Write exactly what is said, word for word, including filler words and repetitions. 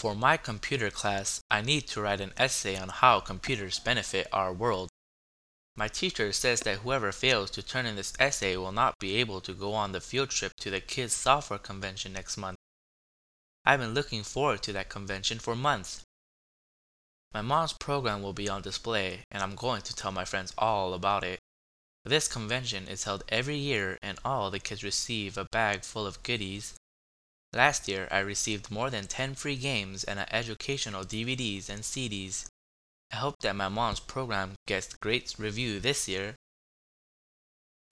For my computer class, I need to write an essay on how computers benefit our world. My teacher says that whoever fails to turn in this essay will not be able to go on the field trip to the Kids Software Convention next month. I've been looking forward to that convention for months. My mom's program will be on display, and I'm going to tell my friends all about it. This convention is held every year, and all the kids receive a bag full of goodies. Last year, I received more than ten free games and educational D V Ds and C Ds. I hope that my mom's program gets great review this year.